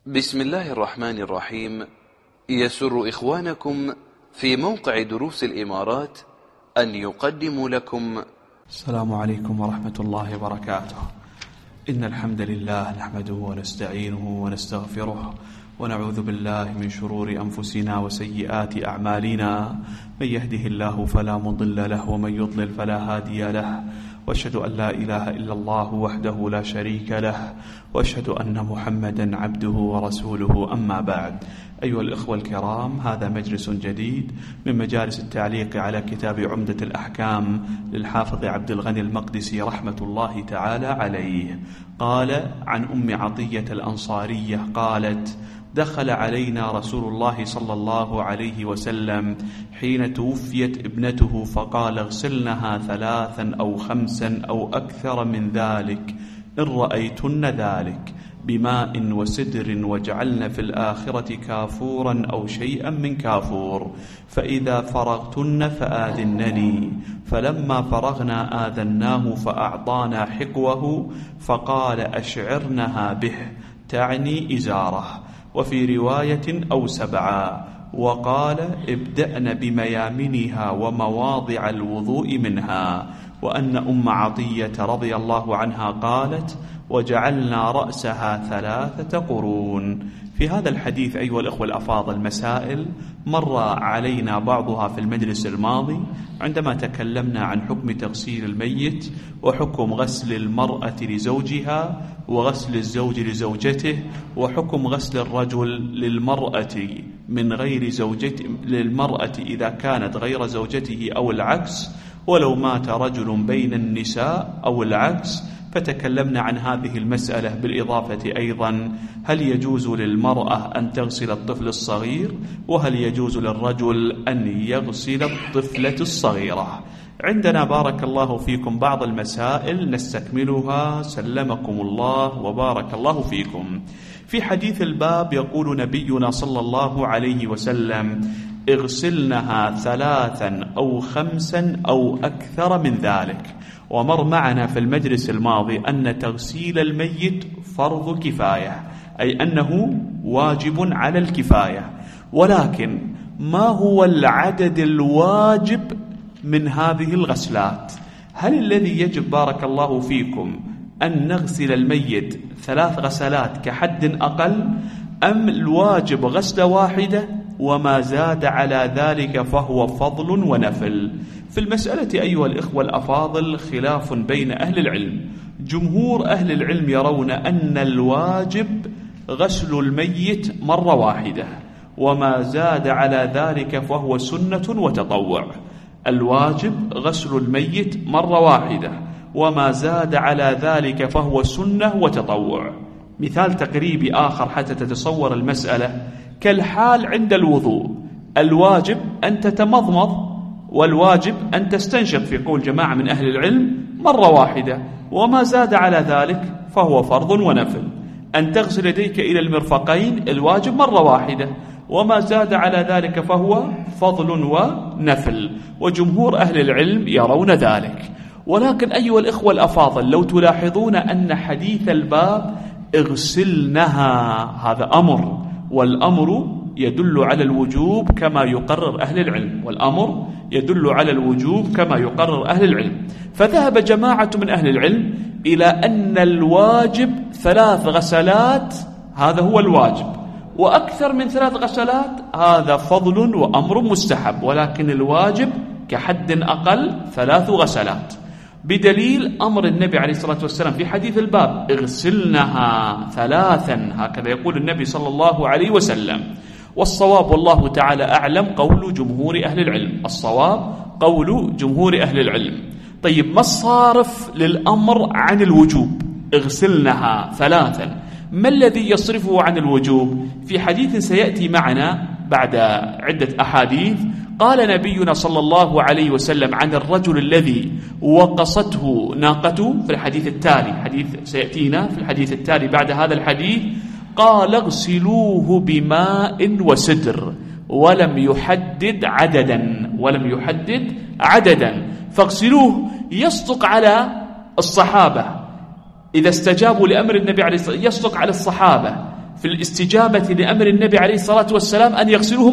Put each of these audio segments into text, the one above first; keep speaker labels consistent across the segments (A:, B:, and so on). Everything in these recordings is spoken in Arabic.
A: بسم الله الرحمن الرحيم. يسر إخوانكم في موقع دروس الإمارات أن يقدموا لكم
B: السلام عليكم ورحمة الله وبركاته. إن الحمد لله نحمده ونستعينه ونستغفره ونعوذ بالله من شرور أنفسنا وسيئات أعمالنا. من يهده الله فلا مضل له ومن يضلل فلا هادي له، وأشهد أن لا إله إلا الله وحده لا شريك له، وأشهد أن محمدا عبده ورسوله. أما بعد، أيها الإخوة الكرام، هذا مجلس جديد من مجالس التعليق على كتاب عمدة الأحكام للحافظ عبد الغني المقدسي رحمة الله تعالى عليه. قال عن أم عطية الأنصارية قالت: دخل علينا رسول الله صلى الله عليه وسلم حين توفيت ابنته فقال: اغسلنها 3 أو 5 أو أكثر من ذلك إن رأيتن ذلك بماء وسدر، واجعلن في الآخرة كافورا أو شيئا من كافور، فإذا فرغتن فآذنني. فلما فرغنا آذناه فأعطانا حقوه فقال: أشعرنها به، تعني إزاره، وفي رواية أو 7. وقال: ابدأن بميامنها ومواضع الوضوء منها. وأن أم عطية رضي الله عنها قالت: وجعلنا رأسها 3 قرون. في هذا الحديث أيها الأخوة الأفاضل مسائل مر علينا بعضها في المجلس الماضي عندما تكلمنا عن حكم تغسيل الميت، وحكم غسل المرأة لزوجها، وغسل الزوج لزوجته، وحكم غسل الرجل للمرأة من غير زوجته للمرأة إذا كانت غير زوجته أو العكس، ولو مات رجل بين النساء أو العكس. فتكلمنا عن هذه المسألة بالإضافة أيضا هل يجوز للمرأة أن تغسل الطفل الصغير، وهل يجوز للرجل أن يغسل الطفلة الصغيرة. عندنا بارك الله فيكم بعض المسائل نستكملها سلمكم الله وبارك الله فيكم. في حديث الباب يقول نبينا صلى الله عليه وسلم: اغسلنها 3 أو 5 أو أكثر من ذلك. ومر معنا في المجلس الماضي أن تغسيل الميت فرض كفاية، أي أنه واجب على الكفاية، ولكن ما هو العدد الواجب من هذه الغسلات؟ هل الذي يجب بارك الله فيكم أن نغسل الميت 3 غسلات كحد أقل، أم الواجب غسلة واحدة وما زاد على ذلك فهو فضل ونفل؟ في المسألة أيها الإخوة الأفاضل خلاف بين أهل العلم. جمهور أهل العلم يرون أن الواجب غسل الميت مرة واحدة، وما زاد على ذلك فهو سنة وتطوع. الواجب غسل الميت مرة واحدة، وما زاد على ذلك فهو سنة وتطوع. مثال تقريبي آخر حتى تتصور المسألة: كالحال عند الوضوء، الواجب أن تتمضمض، والواجب أن تستنشق في قول جماعة من أهل العلم مرة واحدة، وما زاد على ذلك فهو فرض ونفل. أن تغسل يديك إلى المرفقين الواجب مرة واحدة، وما زاد على ذلك فهو فضل ونفل، وجمهور أهل العلم يرون ذلك. ولكن أيها الإخوة الأفاضل، لو تلاحظون أن حديث الباب اغسلنها هذا أمر، والأمر يدل على الوجوب كما يقرر أهل العلم، والأمر يدل على الوجوب كما يقرر أهل العلم. فذهب جماعة من أهل العلم إلى أن الواجب 3 غسلات، هذا هو الواجب، وأكثر من 3 غسلات هذا فضل وأمر مستحب، ولكن الواجب كحد أقل 3 غسلات، بدليل أمر النبي عليه الصلاة والسلام في حديث الباب: اغسلنها 3، هكذا يقول النبي صلى الله عليه وسلم. والصواب والله تعالى أعلم قول جمهور أهل العلم، الصواب قول جمهور أهل العلم. طيب، ما الصارف للأمر عن الوجوب؟ اغسلنها 3، ما الذي يصرفه عن الوجوب؟ في حديث سيأتي معنا بعد عدة أحاديث قال نبينا صلى الله عليه وسلم عن الرجل الذي وقصته ناقته في الحديث التالي، حديث سيأتينا في الحديث التالي بعد هذا الحديث، قال: اغسلوه بماء وسدر، ولم يحدد عددا، فاغسلوه. يصدق على الصحابة إذا استجابوا لأمر النبي عليه الصلاة والسلام، يصدق على الصحابة في الاستجابة لأمر النبي عليه الصلاة والسلام أن يغسلوه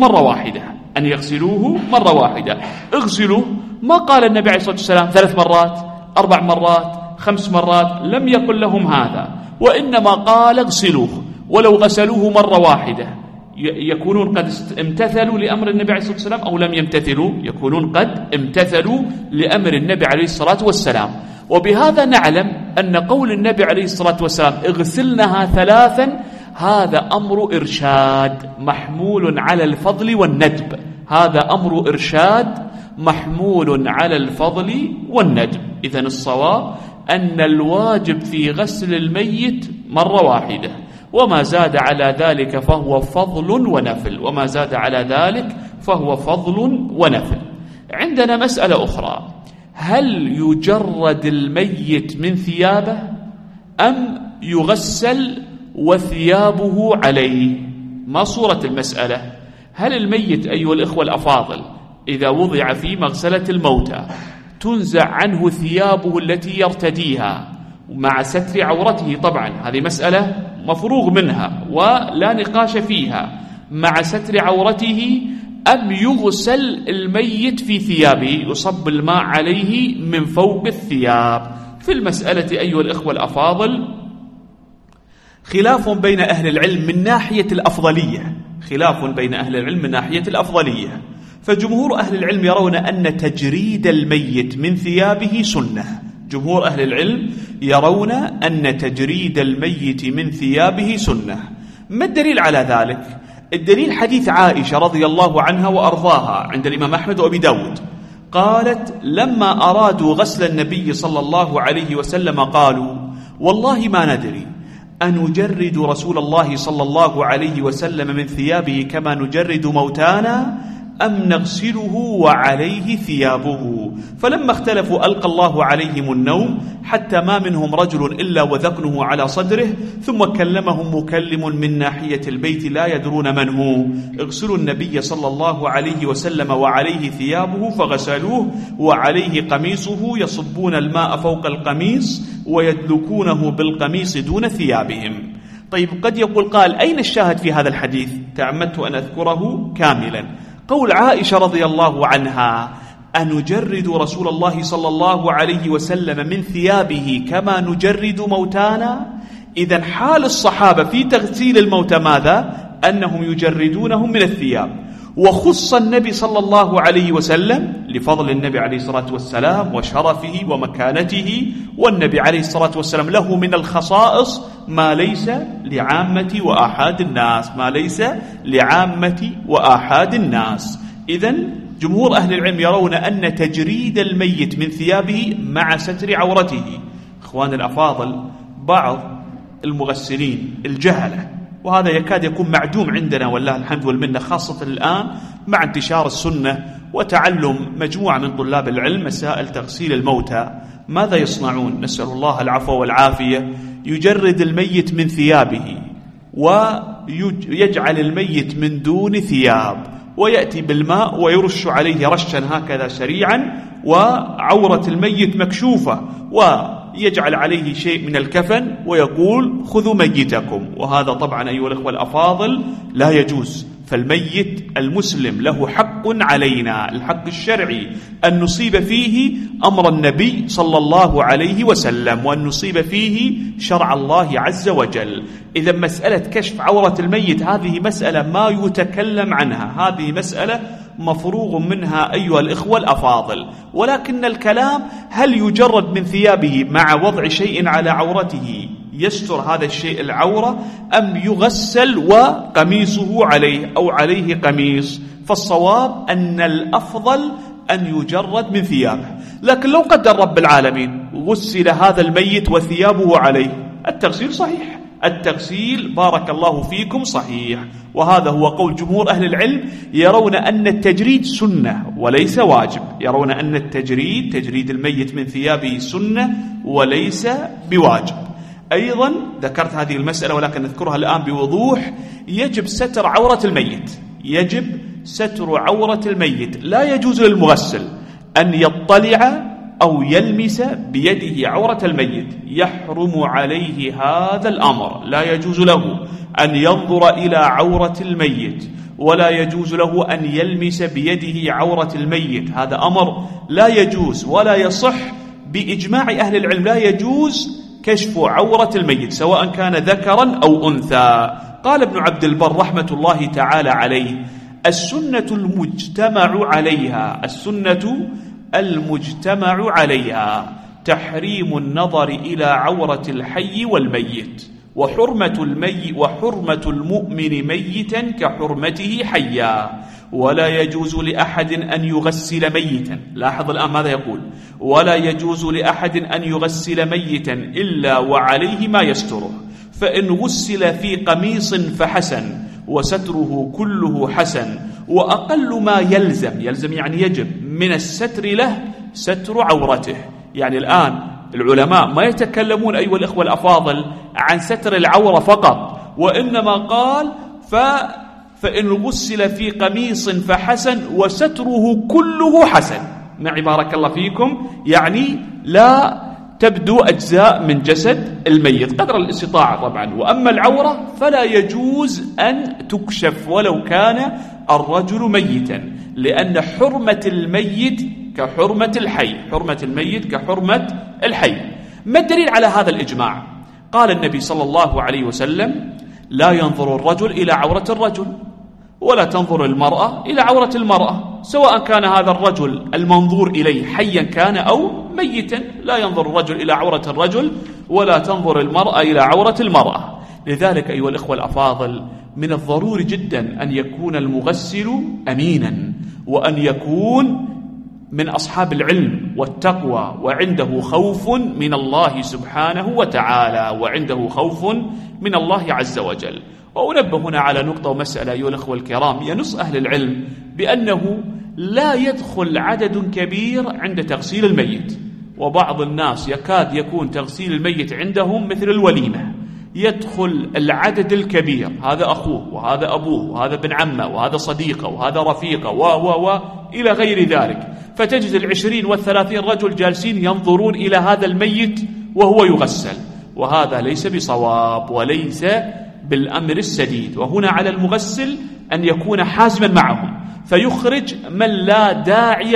B: مرة واحدة. اغسلوه، ما قال النبي عليه الصلاة والسلام 3 مرات 4 مرات 5 مرات، لم يقل لهم هذا، وإنما قال اغسلوه. ولو غسلوه مرة واحدة يكونون قد امتثلوا لأمر النبي عليه الصلاة والسلام أو لم يمتثلوا؟ يكونون قد امتثلوا لأمر النبي عليه الصلاة والسلام. وبهذا نعلم أن قول النبي عليه الصلاة والسلام اغسلنها 3 هذا أمر إرشاد محمول على الفضل والندب، هذا أمر إرشاد محمول على الفضل والندب. إذن الصواب أن الواجب في غسل الميت مرة واحدة، وما زاد على ذلك فهو فضل ونفل. عندنا مسألة أخرى، هل يجرد الميت من ثيابه أم يغسل وثيابه عليه؟ ما صورة المسألة؟ هل الميت أيها الإخوة الأفاضل إذا وضع في مغسلة الموتى تنزع عنه ثيابه التي يرتديها مع ستر عورته؟ طبعا هذه مسألة مفروغ منها ولا نقاش فيها، مع ستر عورته، أم يغسل الميت في ثيابه، يصب الماء عليه من فوق الثياب؟ في المسألة أيها الإخوة الأفاضل خلاف بين أهل العلم من ناحية الأفضلية، فجمهور أهل العلم يرون أن تجريد الميت من ثيابه سنة. ما الدليل على ذلك؟ الدليل حديث عائشة رضي الله عنها وأرضاها عند الإمام أحمد وأبي داود، قالت لما أرادوا غسل النبي صلى الله عليه وسلم قالوا والله ما ندري أنجرد رسول الله صلى الله عليه وسلم من ثيابه كما نجرد موتانا أم نغسله وعليه ثيابه، فلما اختلفوا ألقى الله عليهم النوم حتى ما منهم رجل إلا وذقنه على صدره، ثم كلمهم مكلم من ناحية البيت لا يدرون من هو، اغسلوا النبي صلى الله عليه وسلم وعليه ثيابه، فغسلوه وعليه قميصه، يصبون الماء فوق القميص ويدلكونه بالقميص دون ثيابهم. طيب قد يقول قال أين الشاهد في هذا الحديث؟ تعمدت أن أذكره كاملا. قول عائشة رضي الله عنها أنجرد رسول الله صلى الله عليه وسلم من ثيابه كما نجرد موتانا؟ إذن حال الصحابة في تغسيل الموتى ماذا؟ أنهم يجردونهم من الثياب، وخص النبي صلى الله عليه وسلم لفضل النبي عليه الصلاة والسلام وشرفه ومكانته، والنبي عليه الصلاة والسلام له من الخصائص ما ليس لعامة وآحاد الناس. إذن جمهور أهل العلم يرون أن تجريد الميت من ثيابه مع ستر عورته. إخوان الأفاضل، بعض المغسلين الجهلة، وهذا يكاد يكون معدوم عندنا والله الحمد والمنة، خاصة الآن مع انتشار السنة وتعلم مجموعة من طلاب العلم مسائل تغسيل الموتى، ماذا يصنعون؟ نسأل الله العفو والعافية. يجرد الميت من ثيابه ويجعل الميت من دون ثياب، ويأتي بالماء ويرش عليه رشا هكذا سريعا، وعورة الميت مكشوفة، ويجعل عليه شيء من الكفن ويقول خذوا ميتكم. وهذا طبعا أيها الأخوة الأفاضل لا يجوز، فالميت المسلم له حق علينا، الحق الشرعي، أن نصيب فيه أمر النبي صلى الله عليه وسلم، وأن نصيب فيه شرع الله عز وجل. إذا مسألة كشف عورة الميت هذه مسألة ما يتكلم عنها، هذه مسألة مفروغ منها أيها الإخوة الأفاضل. ولكن الكلام هل يجرد من ثيابه مع وضع شيء على عورته يستر هذا الشيء العورة، أم يغسل وقميصه عليه أو عليه قميص؟ فالصواب أن الأفضل أن يجرد من ثيابه. لكن لو قدر رب العالمين غسل هذا الميت وثيابه عليه، التغسيل صحيح، التغسيل بارك الله فيكم صحيح. وهذا هو قول جمهور أهل العلم، يرون أن التجريد سنة وليس واجب، يرون أن تجريد الميت من ثيابه سنة وليس بواجب. أيضا ذكرت هذه المسألة ولكن نذكرها الآن بوضوح، يجب ستر عورة الميت، لا يجوز للمغسل أن يطلع أو يلمس بيده عورة الميت، يحرم عليه هذا الأمر، لا يجوز له أن ينظر إلى عورة الميت، ولا يجوز له أن يلمس بيده عورة الميت. هذا أمر لا يجوز ولا يصح بإجماع أهل العلم، لا يجوز كشف عورة الميت سواء كان ذكرا أو أنثى. قال ابن عبد البر رحمة الله تعالى عليه: السنة المجتمع عليها تحريم النظر إلى عورة الحي والميت، وحرمة المؤمن ميتا كحرمته حيا، ولا يجوز لأحد أن يغسل ميتا. لاحظ الآن ماذا يقول: ولا يجوز لأحد أن يغسل ميتا إلا وعليه ما يستره، فإن غسل في قميص فحسن وستره كله حسن، وأقل ما يلزم يعني يجب من الستر له ستر عورته. يعني الآن العلماء ما يتكلمون أيها الإخوة الأفاضل عن ستر العورة فقط، وإنما قال فإن غسل في قميص فحسن وستره كله حسن. معي بارك الله فيكم، يعني لا تبدو أجزاء من جسد الميت قدر الاستطاعة طبعا. وأما العورة فلا يجوز أن تكشف ولو كان الرجل ميتا، لأن حرمة الميت كحرمة الحي، حرمة الميت كحرمة الحي. ما الدليل على هذا الإجماع؟ قال النبي صلى الله عليه وسلم: لا ينظر الرجل إلى عورة الرجل، ولا تنظر المرأة إلى عورة المرأة، سواء كان هذا الرجل المنظور إليه حيا كان أو ميتا. لا ينظر الرجل إلى عورة الرجل، ولا تنظر المرأة إلى عورة المرأة. لذلك أيها الإخوة الأفاضل، من الضروري جدا أن يكون المغسل أمينا، وأن يكون من أصحاب العلم والتقوى، وعنده خوف من الله سبحانه وتعالى، وعنده خوف من الله عز وجل. وأنبه هنا على نقطة ومسألة أيها الأخوة الكرام، ينص أهل العلم بأنه لا يدخل عدد كبير عند تغسيل الميت. وبعض الناس يكاد يكون تغسيل الميت عندهم مثل الوليمة، يدخل العدد الكبير، هذا أخوه وهذا أبوه وهذا ابن عمه وهذا صديقه وهذا رفيقه إلى غير ذلك، فتجد 20 و30 رجل جالسين ينظرون إلى هذا الميت وهو يغسل، وهذا ليس بصواب وليس بالأمر السديد. وهنا على المغسل أن يكون حازما معهم، فيخرج من لا داعي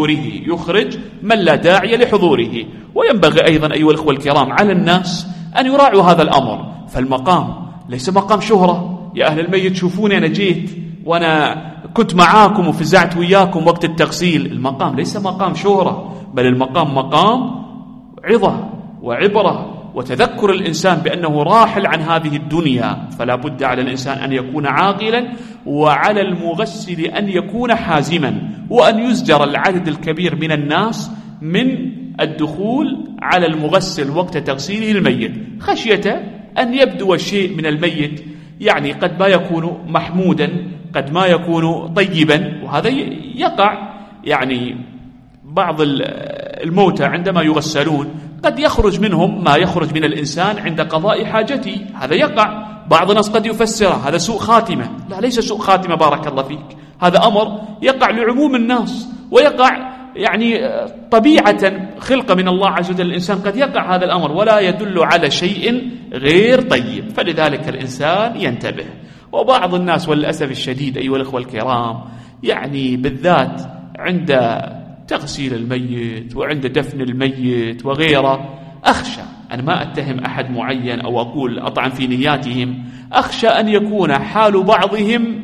B: لحضوره، وينبغي أيضا أيها الأخوة الكرام على الناس أن يراعوا هذا الأمر. فالمقام ليس مقام شهرة، يا أهل الميت شوفوني أنا جيت وأنا كنت معاكم وفزعت وياكم وقت التغسيل. المقام ليس مقام شهرة، بل المقام مقام عظة وعبرة وتذكر الإنسان بأنه راحل عن هذه الدنيا. فلا بد على الإنسان أن يكون عاقلا، وعلى المغسل أن يكون حازما، وأن يزجر العدد الكبير من الناس من الدخول على المغسل وقت تغسيله الميت، خشية أن يبدو شيء من الميت يعني قد ما يكون محمودا، قد ما يكون طيبا. وهذا يقع، يعني بعض الموتى عندما يغسلون قد يخرج منهم ما يخرج من الإنسان عند قضاء حاجته، هذا يقع. بعض الناس قد يفسره هذا سوء خاتمة، لا، ليس سوء خاتمة بارك الله فيك، هذا أمر يقع لعموم الناس، ويقع يعني طبيعة خلقة من الله عز وجل. الإنسان قد يقع هذا الأمر ولا يدل على شيء غير طيب، فلذلك الإنسان ينتبه. وبعض الناس والأسف الشديد أيها الأخوة الكرام، يعني بالذات عند تغسيل الميت وعند دفن الميت وغيره، أخشى، أنا ما أتهم أحد معين أو أقول أطعن في نياتهم، أخشى أن يكون حال بعضهم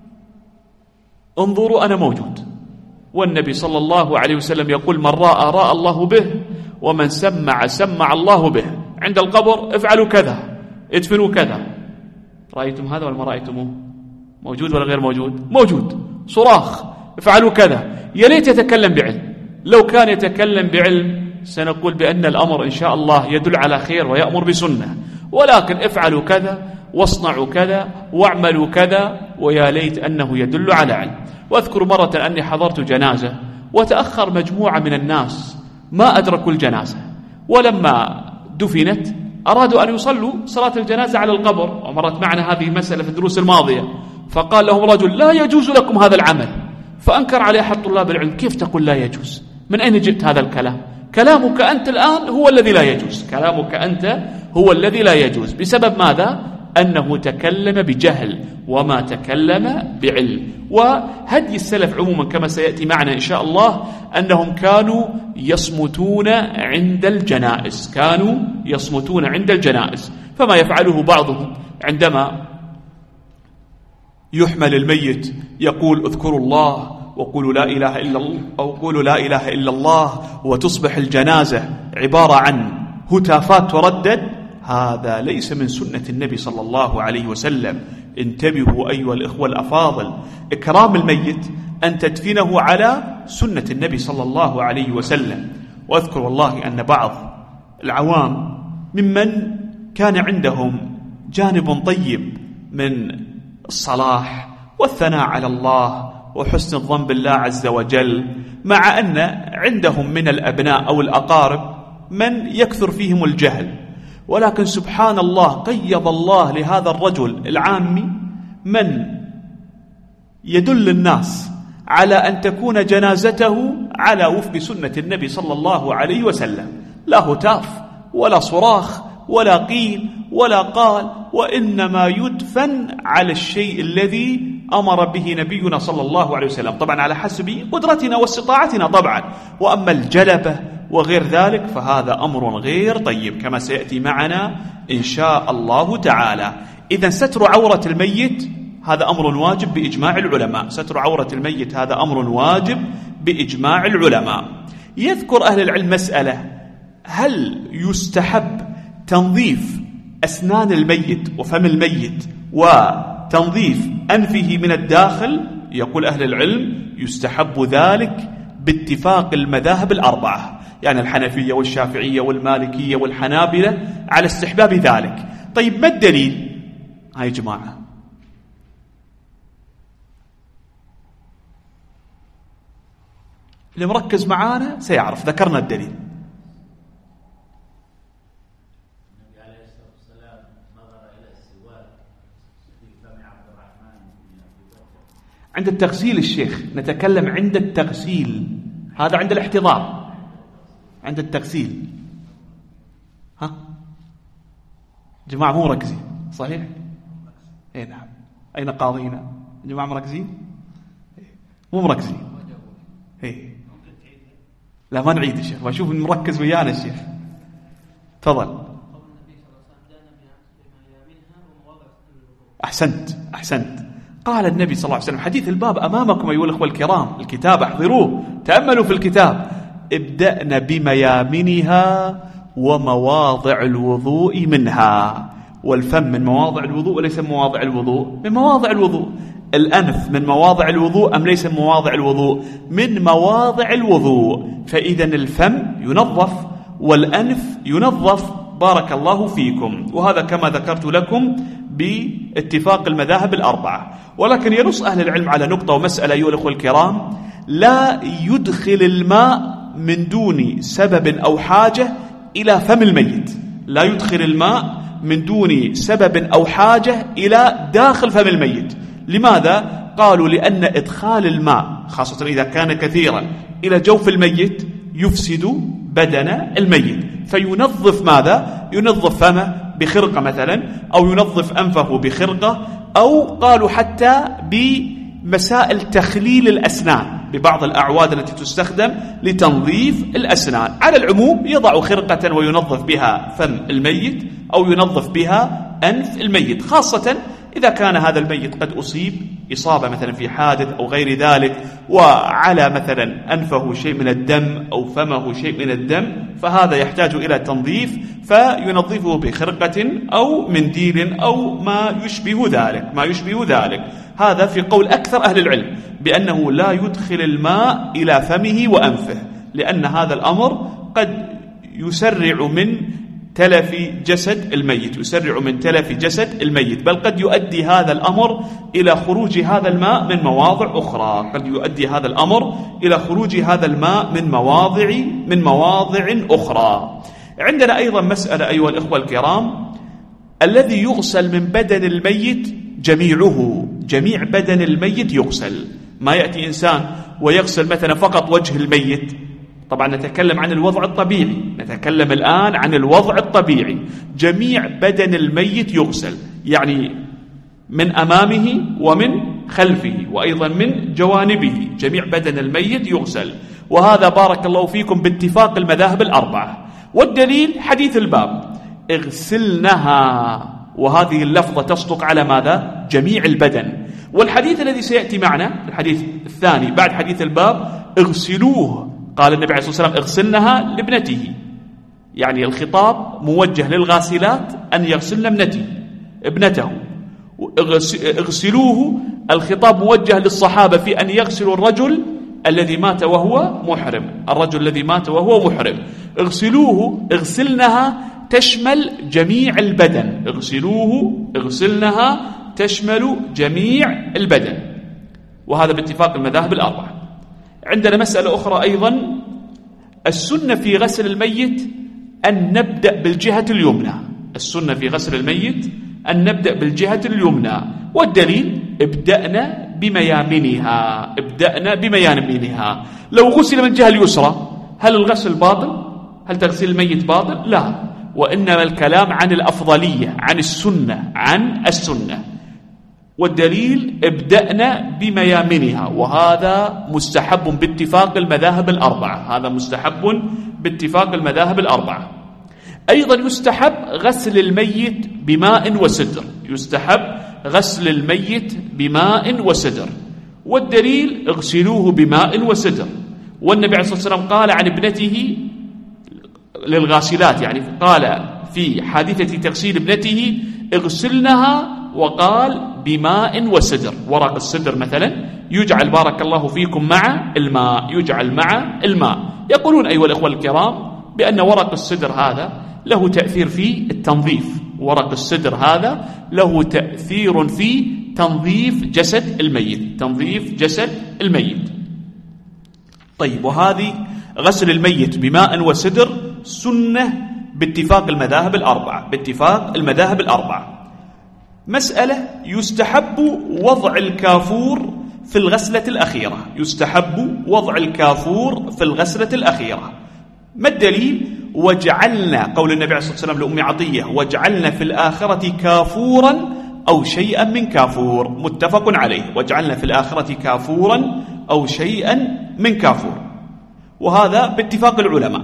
B: انظروا أنا موجود، والنبي صلى الله عليه وسلم يقول: من راى الله به، ومن سمع الله به. عند القبر افعلوا كذا، ادفنوا كذا. رأيتم هذا ولا ما رأيتموه؟ موجود ولا غير موجود؟ موجود. صراخ افعلوا كذا. يا ليت يتكلم بعلم، لو كان يتكلم بعلم سنقول بأن الأمر إن شاء الله يدل على خير ويأمر بسنة، ولكن افعلوا كذا واصنعوا كذا واعملوا كذا، ويا ليت أنه يدل على علم. وأذكر مرة أني حضرت جنازة وتأخر مجموعة من الناس ما أدركوا الجنازة، ولما دفنت أرادوا أن يصلوا صلاة الجنازة على القبر، ومرت معنا هذه المسألة في الدروس الماضية، فقال لهم رجل: لا يجوز لكم هذا العمل. فأنكر عليه أحد طلاب العلم: كيف تقول لا يجوز؟ من أين جئت هذا الكلام؟ كلامك أنت الآن هو الذي لا يجوز، كلامك أنت هو الذي لا يجوز. بسبب ماذا؟ أنه تكلم بجهل وما تكلم بعلم. وهدي السلف عموما كما سيأتي معنا إن شاء الله أنهم كانوا يصمتون عند الجنائز، كانوا يصمتون عند الجنائز. فما يفعله بعضهم عندما يحمل الميت يقول اذكروا الله وقولوا لا إله إلا الله، أو قولوا لا إله إلا الله، وتصبح الجنازة عبارة عن هتافات تردد. هذا ليس من سنة النبي صلى الله عليه وسلم. انتبهوا أيها الإخوة الأفاضل، إكرام الميت أن تدفنه على سنة النبي صلى الله عليه وسلم. وأذكر والله أن بعض العوام ممن كان عندهم جانب طيب من الصلاح والثناء على الله وحسن الظن بالله عز وجل، مع أن عندهم من الأبناء أو الأقارب من يكثر فيهم الجهل، ولكن سبحان الله قيض الله لهذا الرجل العامي من يدل الناس على أن تكون جنازته على وفق سنة النبي صلى الله عليه وسلم، لا هتاف ولا صراخ ولا قيل ولا قال، وإنما يدفن على الشيء الذي أمر به نبينا صلى الله عليه وسلم، طبعا على حسب قدرتنا واستطاعتنا طبعا. وأما الجلبة وغير ذلك فهذا أمر غير طيب كما سيأتي معنا إن شاء الله تعالى. إذن ستر عورة الميت هذا أمر واجب بإجماع العلماء، ستر عورة الميت هذا أمر واجب بإجماع العلماء. يذكر أهل العلم مسألة: هل يستحب تنظيف أسنان الميت وفم الميت وتنظيف أنفه من الداخل؟ يقول أهل العلم يستحب ذلك باتفاق المذاهب الأربعة، يعني الحنفية والشافعية والمالكية والحنابلة على استحباب ذلك. طيب ما الدليل؟ هاي جماعة اللي مركز معانا سيعرف، ذكرنا الدليل. عند التغسيل الشيخ نتكلم عند التغسيل، هذا عند الاحتضار، عند التغسيل. ها جماعة مو مركزين صحيح؟ اي نعم. أين قاضينا؟ جماعة مركزين؟ مو مركزين. اي لا ما نعيد الشيخ، واشوف مركز ويانا الشيخ. تفضل. أحسنت. قال النبي صلى الله عليه وسلم، حديث الباب أمامكم أيها الأخوة الكرام، الكتاب احضروه تأملوا في الكتاب: ابدأنا بميامنها ومواضع الوضوء منها. والفم من مواضع الوضوء وليس من مواضع الوضوء؟ من مواضع الوضوء. الأنف من مواضع الوضوء أم ليس من مواضع الوضوء؟ من مواضع الوضوء. فإذا الفم ينظف والأنف ينظف، بارك الله فيكم. وهذا كما ذكرت لكم باتفاق المذاهب الأربعة. ولكن ينص أهل العلم على نقطة ومسألة أيها الأخوة الكرام: لا يدخل الماء من دون سبب أو حاجة إلى فم الميت، لا يدخل الماء من دون سبب أو حاجة إلى داخل فم الميت. لماذا؟ قالوا لأن إدخال الماء خاصة إذا كان كثيرا إلى جوف الميت يفسد بدن الميت، فينظف ماذا؟ ينظف فمه بخرقة مثلا، أو ينظف أنفه بخرقة، أو قالوا حتى بمسائل تخليل الأسنان، ببعض الأعواد التي تستخدم لتنظيف الأسنان. على العموم يضع خرقة وينظف بها فم الميت أو ينظف بها أنف الميت، خاصة إذا كان هذا الميت قد أصيب إصابة مثلا في حادث أو غير ذلك، وعلى مثلا أنفه شيء من الدم أو فمه شيء من الدم، فهذا يحتاج إلى تنظيف، فينظفه بخرقة أو منديل أو ما يشبه ذلك. هذا في قول أكثر أهل العلم بأنه لا يدخل الماء إلى فمه وأنفه، لأن هذا الأمر قد يسرع من تلف جسد الميت، الميت، بل قد يؤدي هذا الأمر إلى خروج هذا الماء من مواضع أخرى، من مواضع أخرى. عندنا أيضا مسألة أيها الإخوة الكرام: الذي يغسل من بدن الميت جميع بدن الميت يغسل. ما يأتي إنسان ويغسل مثلا فقط وجه الميت، طبعا نتكلم عن الوضع الطبيعي، نتكلم الآن عن الوضع الطبيعي. جميع بدن الميت يغسل، يعني من أمامه ومن خلفه وأيضا من جوانبه، جميع بدن الميت يغسل. وهذا بارك الله فيكم باتفاق المذاهب الأربعة. والدليل حديث الباب اغسلنها، وهذه اللفظة تصدق على ماذا؟ جميع البدن. والحديث الذي سيأتي معنا الحديث الثاني بعد حديث الباب اغسلوه، قال النبي عليه الصلاة والسلام اغسلنها لابنته، يعني الخطاب موجه للغاسلات أن يغسلن ابنته. اغسلوه الخطاب موجه للصحابة في أن يغسلوا الرجل الذي مات وهو محرم، الرجل الذي مات وهو محرم. اغسلوه اغسلنها تشمل جميع البدن، اغسلوه اغسلنها تشمل جميع البدن، وهذا باتفاق المذاهب الأربعة. عندنا مسألة أخرى أيضا، السنة في غسل الميت أن نبدأ بالجهة اليمنى. السنة في غسل الميت أن نبدأ بالجهة اليمنى، والدليل ابدأنا بميامنها. لو غسل من الجهة اليسرى هل الغسل باطل؟ هل تغسيل الميت باطل؟ لا، وإنما الكلام عن الأفضلية، عن السنة. والدليل ابدأنا بميامنها، وهذا مستحب باتفاق المذاهب الأربعة. أيضا يستحب غسل الميت بماء وسدر، والدليل اغسلوه بماء وسدر. والنبي عليه الصلاة والسلام قال عن ابنته للغاسلات، يعني قال في حادثة تغسيل ابنته اغسلنها، وقال بماء وسدر. ورق السدر مثلا يجعل بارك الله فيكم مع الماء. يقولون أيها الأخوة الكرام بأن ورق السدر هذا له تأثير في التنظيف، ورق السدر هذا له تأثير في تنظيف جسد الميت. طيب، وهذه غسل الميت بماء وسدر سنة باتفاق المذاهب الأربعة. مسألة، يستحب وضع الكافور في الغسلة الأخيرة. ما الدليل؟ وجعلنا، قول النبي عليه الصلاة والسلام لأم عطية وجعلنا في الآخرة كافورا أو شيئا من كافور، متفق عليه، وجعلنا في الآخرة كافورا أو شيئا من كافور، وهذا باتفاق العلماء.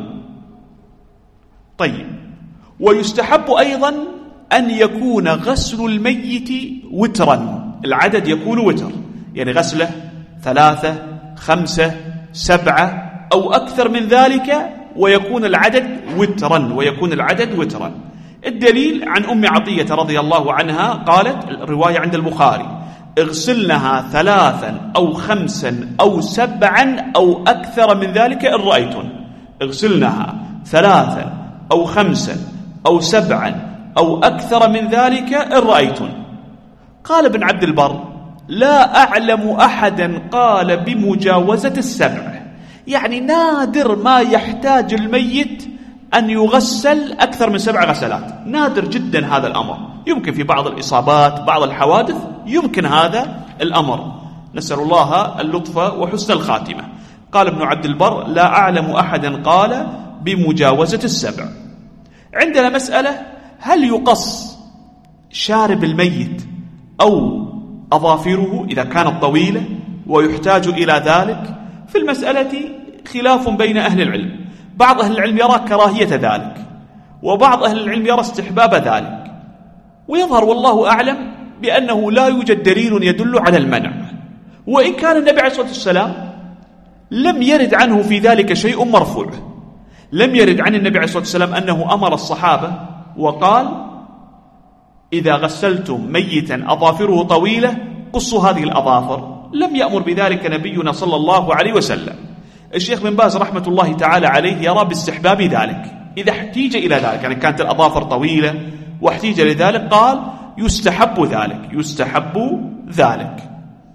B: طيب، ويستحب أيضا أن يكون غسل الميت وترا، العدد يكون وتر، يعني غسله 3 5 7 أو أكثر من ذلك، ويكون العدد وترا. الدليل عن أم عطية رضي الله عنها قالت، الرواية عند البخاري، اغسلنها 3 أو 5 أو 7 أو أكثر من ذلك إن رأيتن. اغسلنها 3 أو 5 أو 7 أو أكثر من ذلك إن رأيتن. قال ابن عبد البر: لا أعلم أحدا قال بمجاوزة 7، يعني نادر ما يحتاج الميت أن يغسل أكثر من 7 غسلات، نادر جدا هذا الأمر. يمكن في بعض الإصابات، بعض الحوادث، يمكن هذا الأمر، نسأل الله اللطف وحسن الخاتمة. قال ابن عبد البر: لا أعلم أحدا قال بمجاوزة 7. عندنا مسألة، هل يقص شارب الميت أو أظافره إذا كانت طويلة ويحتاج إلى ذلك؟ في المسألة خلاف بين أهل العلم، بعض أهل العلم يرى كراهية ذلك، وبعض أهل العلم يرى استحباب ذلك، ويظهر والله أعلم بأنه لا يوجد دليل يدل على المنع. وإن كان النبي عليه الصلاة والسلام لم يرد عنه في ذلك شيء مرفوع، لم يرد عن النبي عليه الصلاة والسلام أنه أمر الصحابة وقال: إذا غسلتم ميتا أظافره طويلة قصوا هذه الأظافر، لم يأمر بذلك نبينا صلى الله عليه وسلم. الشيخ بن باز رحمة الله تعالى عليه يرى باستحباب ذلك إذا احتيج إلى ذلك، يعني كانت الأظافر طويلة واحتيج لذلك، قال يستحب ذلك.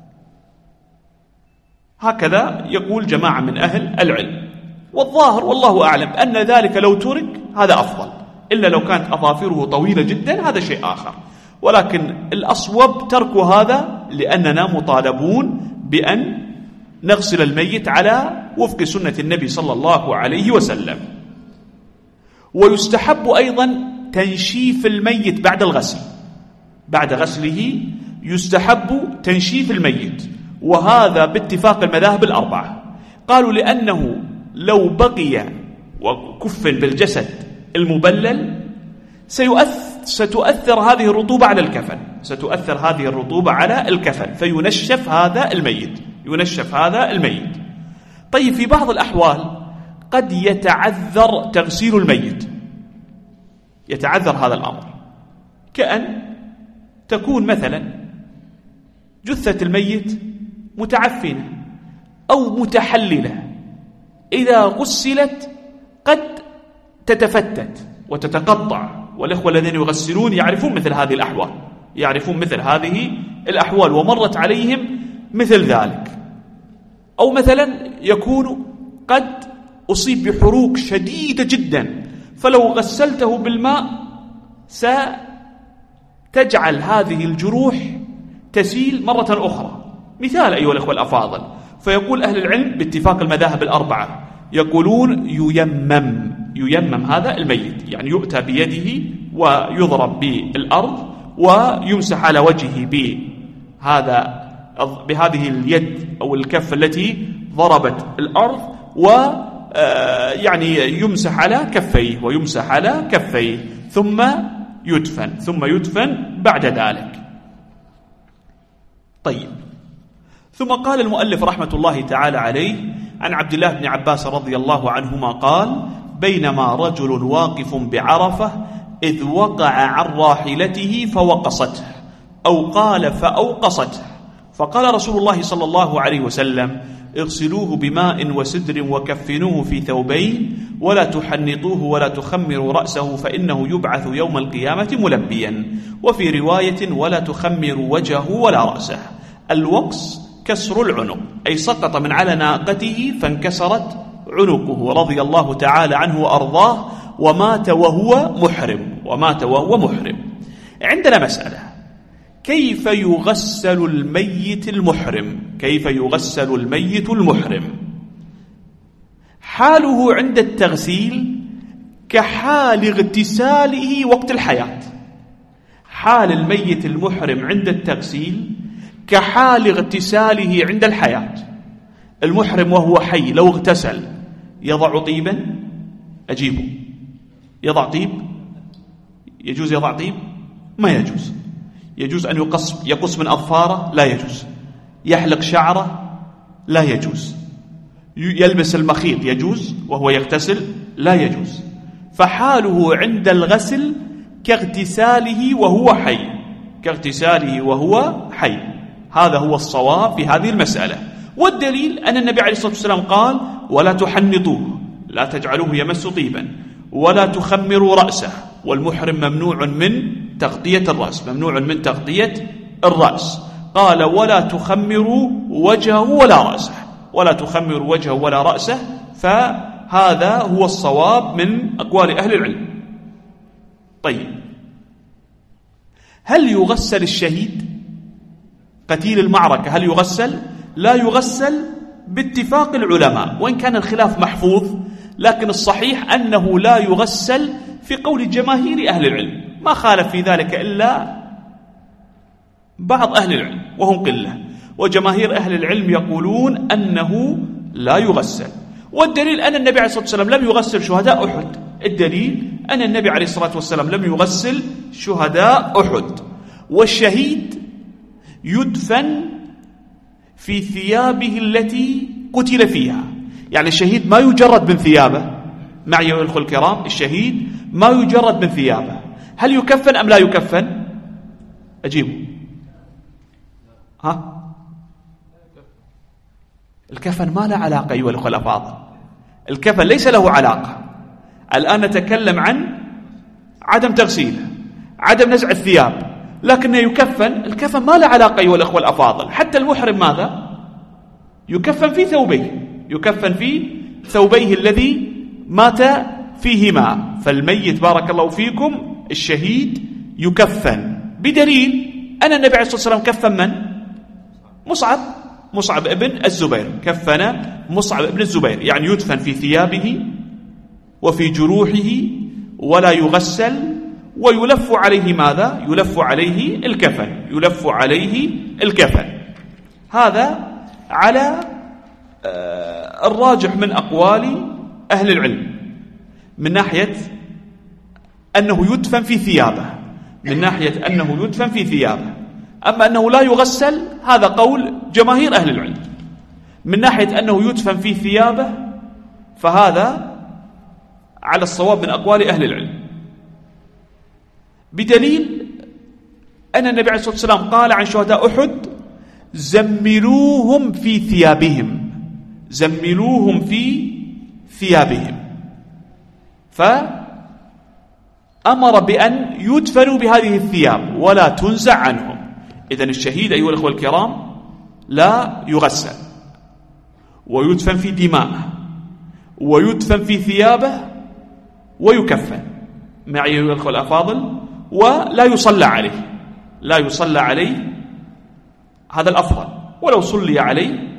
B: هكذا يقول جماعة من أهل العلم، والظاهر والله أعلم أن ذلك لو ترك هذا أفضل، إلا لو كانت أظافره طويلة جدا هذا شيء آخر، ولكن الأصوب ترك هذا، لأننا مطالبون بأن نغسل الميت على وفق سنة النبي صلى الله عليه وسلم. ويستحب أيضا تنشيف الميت بعد الغسل، بعد غسله يستحب تنشيف الميت، وهذا باتفاق المذاهب الأربعة. قالوا لأنه لو بقي وكفن بالجسد المبلل ستؤثر هذه الرطوبة على الكفن، ستؤثر هذه الرطوبة على الكفن، فينشف هذا الميت، ينشف هذا الميت. طيب في بعض الأحوال قد يتعذر تغسيل الميت، يتعذر هذا الأمر، كأن تكون مثلا جثة الميت متعفنة أو متحللة، إذا غسلت قد تتفتت وتتقطع، والإخوة الذين يغسلون يعرفون مثل هذه الأحوال، يعرفون مثل هذه الأحوال ومرت عليهم مثل ذلك. أو مثلا يكون قد أصيب بحروق شديدة جدا، فلو غسلته بالماء ستجعل هذه الجروح تسيل مرة أخرى. مثال أيها الأخوة الأفاضل، فيقول أهل العلم باتفاق المذاهب الأربعة يقولون ييمم هذا الميت، يعني يؤتى بيده ويضرب بالأرض ويمسح على وجهه بهذه اليد أو الكف التي ضربت الأرض، ويعني يمسح على كفيه ويمسح على كفيه ثم يدفن بعد ذلك. طيب، ثم قال المؤلف رحمة الله تعالى عليه عن عبد الله بن عباس رضي الله عنهما قال: بينما رجل واقف بعرفة إذ وقع عن راحلته فوقصته، أو قال فأوقصته، فقال رسول الله صلى الله عليه وسلم: اغسلوه بماء وسدر وكفنوه في ثوبين ولا تحنطوه ولا تخمروا رأسه فإنه يبعث يوم القيامة ملبيا. وفي رواية: ولا تخمروا وجهه ولا رأسه. الوقص كسر العنق، أي سقط من على ناقته فانكسرت عنقه رضي الله تعالى عنه وأرضاه، ومات وهو محرم. عندنا مسألة: كيف يغسل الميت المحرم؟ حاله عند التغسيل كحال اغتساله وقت الحياة. حال الميت المحرم عند التغسيل كحال اغتساله عند الحياة. المحرم وهو حي لو اغتسل يضع طيبا؟ أجيبه، يضع طيب؟ يجوز يضع طيب؟ ما يجوز. يجوز أن يقص من أظفاره؟ لا يجوز. يحلق شعره؟ لا يجوز. يلبس المخيط يجوز وهو يغتسل؟ لا يجوز. فحاله عند الغسل كاغتساله وهو حي. هذا هو الصواب في هذه المسألة. والدليل أن النبي عليه الصلاة والسلام قال: ولا تحنطوه، لا تجعلوه يمس طيبا، ولا تخمروا رأسه. والمحرم ممنوع من تغطية الرأس. قال: ولا تخمروا وجهه ولا رأسه. فهذا هو الصواب من أقوال أهل العلم. طيب، هل يغسل الشهيد قتيل المعركة؟ هل يغسل؟ لا يغسل باتفاق العلماء، وإن كان الخلاف محفوظ، لكن الصحيح أنه لا يغسل في قول جماهير أهل العلم. ما خالف في ذلك إلا بعض أهل العلم وهم قلة، وجماهير أهل العلم يقولون أنه لا يغسل. والدليل أن النبي عليه الصلاة والسلام لم يغسل شهداء أحد. الدليل أن النبي عليه الصلاة والسلام لم يغسل شهداء أحد. والشهيد يدفن في ثيابه التي قتل فيها، يعني الشهيد ما يجرد من ثيابه. معي يا الأخوة الكرام، الشهيد ما يجرد من ثيابه. هل يكفن أم لا يكفن؟ أجيبوا. الكفن ما له علاقة أيها الأخوة الأفاضل، الكفن ليس له علاقة. الآن نتكلم عن عدم تغسيله، عدم نزع الثياب، لكنه يكفن. الكفن ما له علاقة أيها الأخوة الأفاضل. حتى المحرم ماذا؟ يكفن في ثوبيه الذي مات فيهما. فالميت بارك الله فيكم الشهيد يكفن، بدليل أن النبي عليه الصلاة والسلام كفن من؟ مصعب ابن الزبير. كفن مصعب ابن الزبير، يعني يدفن في ثيابه وفي جروحه ولا يغسل ويلف عليه ماذا؟ يلف عليه الكفن، يلف عليه الكفن. هذا على الراجح من أقوال أهل العلم من ناحية أنه يدفن في ثيابه، من ناحية أنه يدفن في ثيابه. أما أنه لا يغسل هذا قول جماهير أهل العلم. من ناحية أنه يدفن في ثيابه فهذا على الصواب من أقوال أهل العلم، بدليل أن النبي عليه الصلاة والسلام قال عن شهداء أحد: زملوهم في ثيابهم، زملوهم في ثيابهم، فأمر بأن يدفنوا بهذه الثياب ولا تنزع عنهم. إذن الشهيد أيها الأخوة الكرام لا يغسل، ويدفن في دماءه، ويدفن في ثيابه، ويكفن معي أيها الأخوة الأفاضل، ولا يصلى عليه، لا يصلى عليه، هذا الأفضل. ولو صلي عليه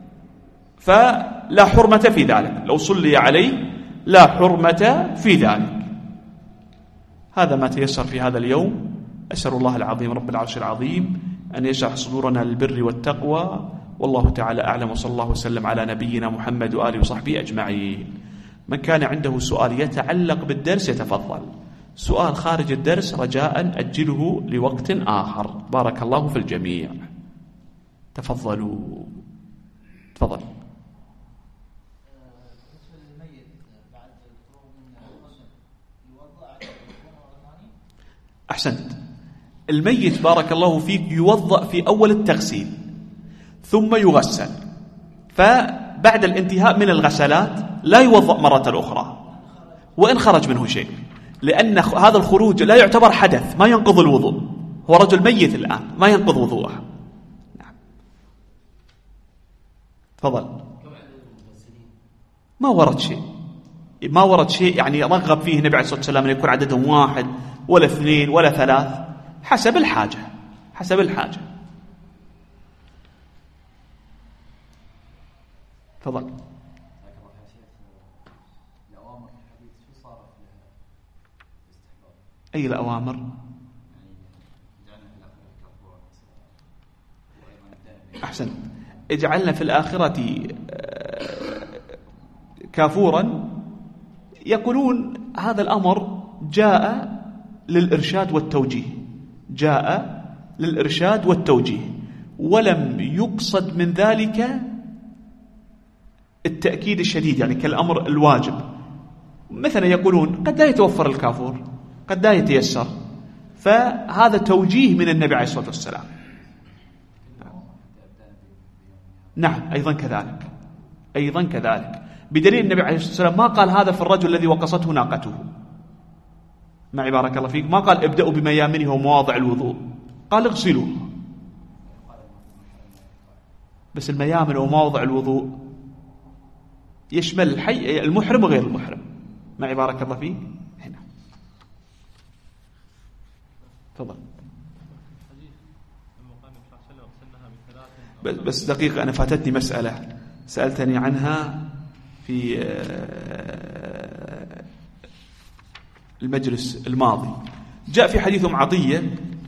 B: فلا حرمة في ذلك، لو صلي عليه لا حرمة في ذلك. هذا ما تيسر في هذا اليوم. أسأل الله العظيم رب العرش العظيم أن يشرح صدورنا للبر والتقوى، والله تعالى أعلم، وصلى الله وسلم على نبينا محمد وآله وصحبه أجمعين. من كان عنده سؤال يتعلق بالدرس يتفضل، سؤال خارج الدرس رجاء أجله لوقت آخر. بارك الله في الجميع. تفضلوا. تفضل. أحسنت. الميت بارك الله فيك يوضأ في أول التغسيل ثم يغسل، فبعد الانتهاء من الغسلات لا يوضأ مرة أخرى وإن خرج منه شيء، لأن هذا الخروج لا يعتبر حدث، ما ينقض الوضوء. هو رجل ميت الآن ما ينقض وضوءه. نعم. تفضل. ما ورد شيء، ما ورد شيء يعني رغب فيه النبي عليه الصلاة والسلام أن يكون عددهم 1 ولا 2 ولا 3، حسب الحاجة، حسب الحاجة. تفضل. أي الأوامر؟ أحسن. اجعلنا في الآخرة كافورا. يقولون هذا الأمر جاء للإرشاد والتوجيه، جاء للإرشاد والتوجيه، ولم يقصد من ذلك التأكيد الشديد، يعني كالأمر الواجب. مثلا يقولون قد لا يتوفر الكافور، قد لا يتيسر، فهذا توجيه من النبي عليه الصلاة والسلام. نعم، أيضا كذلك، أيضا كذلك، بدليل النبي عليه الصلاة والسلام ما قال هذا في الرجل الذي وقصته ناقته. معي بارك الله فيك. ما قال ابدأوا بميامنه ومواضع الوضوء، قال اغسلوه. بس الميامن ومواضع الوضوء يشمل الحي المحرم وغير المحرم. معي بارك الله فيك. هنا تفضل. بس دقيقة، أنا فاتتني مسألة سألتني عنها في المجلس الماضي. جاء في حديث أم عطية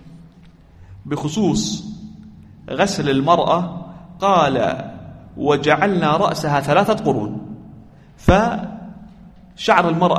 B: بخصوص غسل المرأة، قال وجعلنا رأسها 3 قرون، فشعر المرأة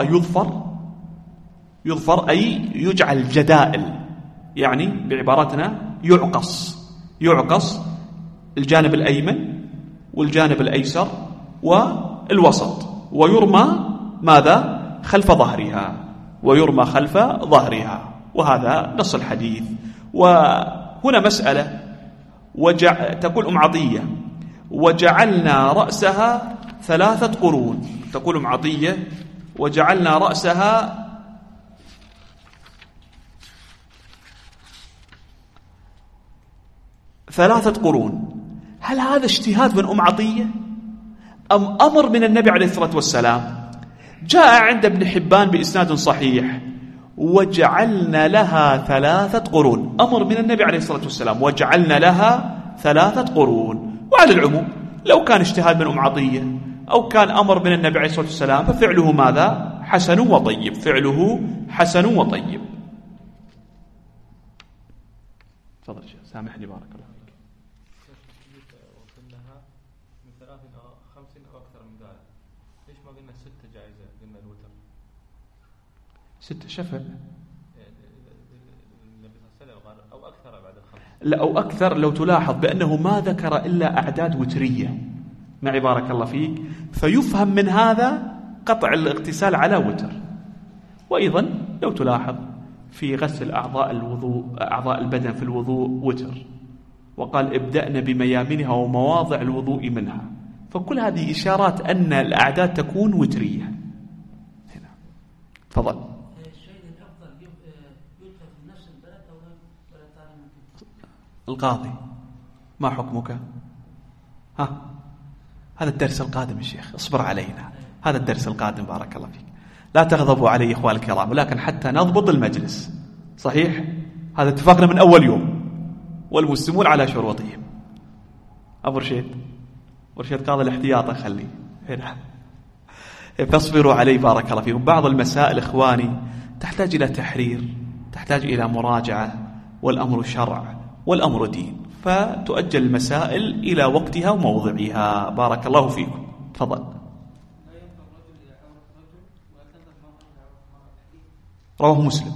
B: يظفر أي يجعل جدائل، يعني بعبارتنا يعقص الجانب الأيمن والجانب الأيسر والوسط، ويرمى ماذا؟ خلف ظهرها، ويرمى خلف ظهرها، وهذا نص الحديث. وهنا مسألة تقول أم عطية وجعلنا رأسها 3 قرون، تقول أم عطية وجعلنا رأسها 3 قرون. هل هذا اجتهاد من أم عطية أم أمر من النبي عليه الصلاة والسلام؟ جاء عند ابن حبان بإسناد صحيح وجعلنا لها 3 قرون، أمر من النبي عليه الصلاة والسلام، وجعلنا لها 3 قرون. وعلى العموم لو كان اجتهاد من أم عطية أو كان أمر من النبي عليه الصلاة والسلام ففعله ماذا؟ حسن وطيب، فعله حسن وطيب. تفضل شيخ سامحني بارك الله فيك.
C: وصلناها من 30 أو 50 أو أكثر من ذلك، ليش ما قلنا 6 جائزة؟ قلنا الوتر
B: 6 شفع
C: النبي صلى الله عليه وسلم قال أو أكثر بعد الخمس.
B: لا أو أكثر، لو تلاحظ بأنه ما ذكر إلا أعداد وترية معي بارك الله فيك، فيفهم من هذا قطع الاغتسال على وتر. وأيضا لو تلاحظ في غسل أعضاء الوضوء أعضاء البدن في الوضوء وتر، وقال ابدأنا بميامنها ومواضع الوضوء منها، فكل هذه إشارات أن الأعداد تكون وترية. هنا تفضل.
D: الشيء الأفضل يدخل في نفس البلد أو بلد ثاني؟
B: القاضي ما حكمك؟ هذا الدرس القادم يا شيخ، اصبر علينا، هذا الدرس القادم بارك الله فيك. لا تغضبوا علي إخواني الكرام، ولكن حتى نضبط المجلس. صحيح هذا اتفاقنا من أول يوم، والمسلمون على شروطهم. أبو رشيد قاضي الاحتياط خليه هنا، فاصبروا علي بارك الله فيكم. بعض المسائل إخواني تحتاج إلى تحرير، تحتاج إلى مراجعة، والأمر شرع والأمر دين، فتؤجل المسائل إلى وقتها وموضعها. بارك الله فيكم. تفضل. رواه مسلم.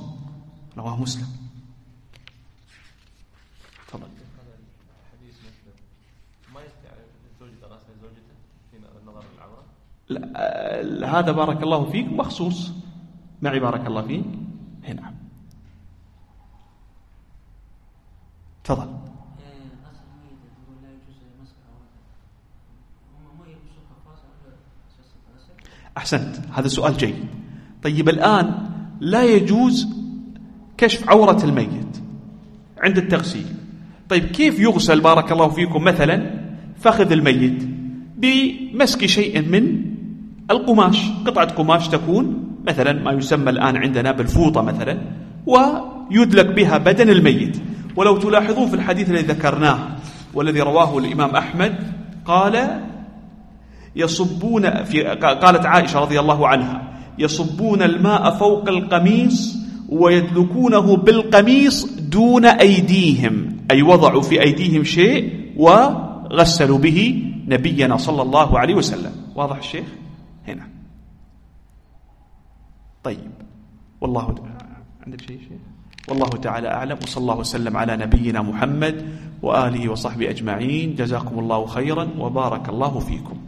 B: تفضل.
C: حديث مسلم ما يستطيع الزوج غسل زوجته في النظر للعورة؟
B: لا هذا بارك الله فيك مخصوص معي بارك الله فيك هنا. تفضل. أحسنت، هذا سؤال جيد. طيب الآن لا يجوز كشف عورة الميت عند التغسيل. طيب كيف يغسل بارك الله فيكم مثلا فخذ الميت بمسك شيء من القماش، قطعة قماش تكون مثلا ما يسمى الآن عندنا بالفوطة مثلا، ويدلك بها بدن الميت. ولو تلاحظون في الحديث الذي ذكرناه والذي رواه الإمام أحمد قال قالت عائشة رضي الله عنها يصبون الماء فوق القميص ويدلكونه بالقميص دون أيديهم، أي وضعوا في أيديهم شيء وغسلوا به نبينا صلى الله عليه وسلم. واضح الشيخ هنا؟ طيب والله عندك شيء؟ والله تعالى أعلم، وصلى الله وسلم على نبينا محمد وآله وصحبه أجمعين. جزاكم الله خيرا وبارك الله فيكم.